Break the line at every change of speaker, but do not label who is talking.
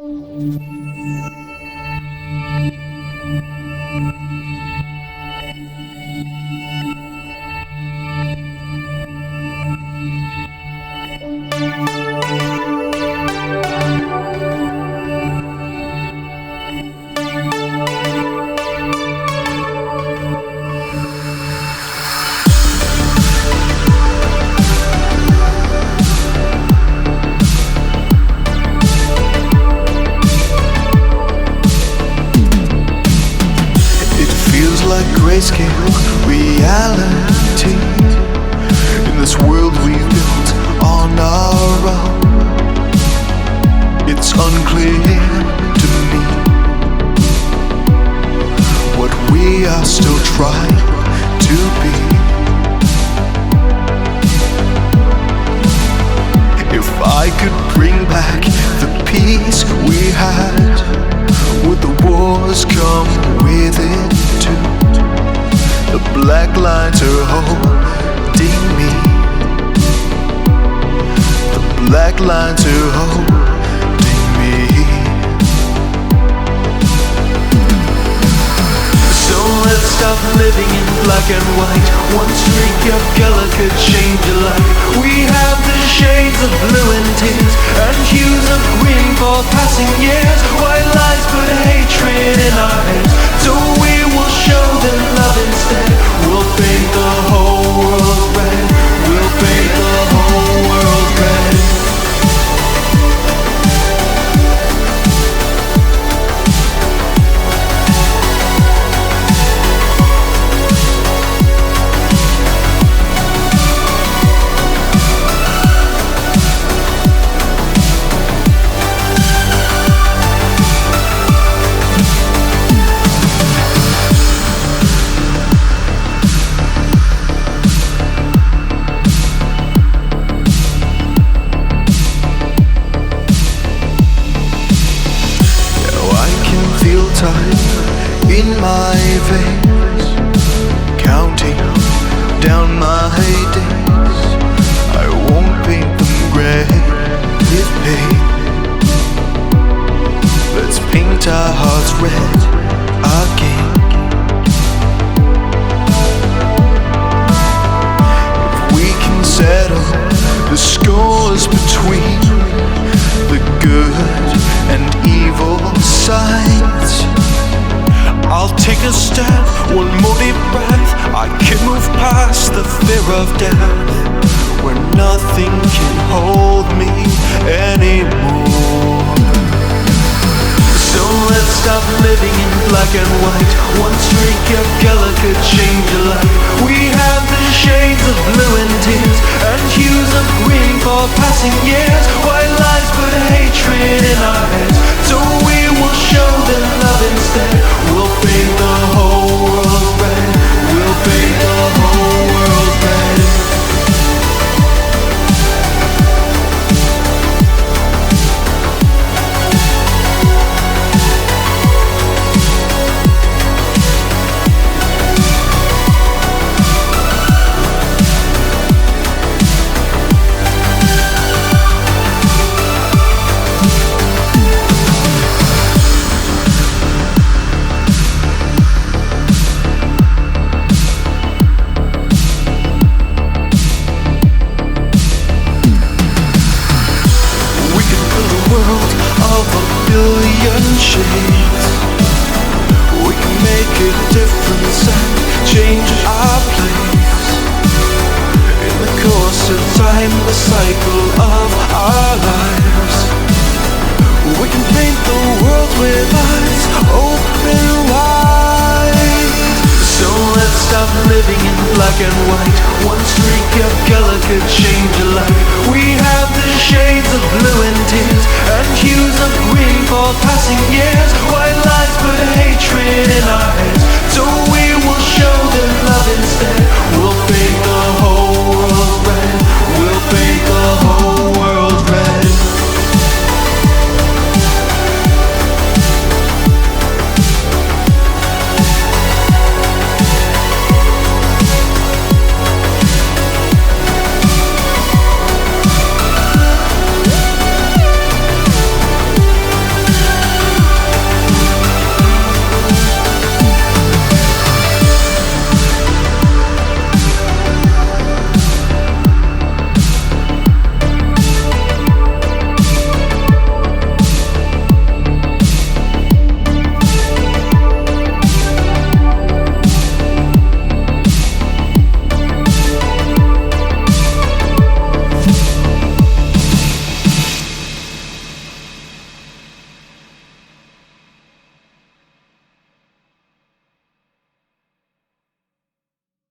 Grayscale reality in this world we've built on our own. It's unclear to me what we are still trying to be. If I could bring back the peace we had, would the wars come with it too? The black lines are holding me. The black lines are holding me. So let's stop living in black and white. One streak of color could change a life. We have the shades of blue and tears, and hues of green for passing years. White lies put hatred in our heads, so we will show them love instead. We'll paint the whole world red. We'll paint the whole world red. Time in my veins, counting down my days. I won't paint them gray with pain. Let's paint our hearts red again. If we can settle the scores between the good and evil sides, I'll take a step, one more deep breath. I can move past the fear of death, where nothing can hold me anymore. So let's stop living in black and white. One streak of color could change a life. We have the shades of blue and tears, and hues of green for passing years. White lies put hatred in our heads, so we will show them love instead. We'll paint the whole world red. We'll paint the whole world red. Shades. We can make a difference and change our place. In the course of time, the cycle of our lives, we can paint the world with eyes open wide. So let's stop living in black and white. One streak of color could change a life. We have the shades of blue and tears, and hues of green for passing years. White lies put hatred in our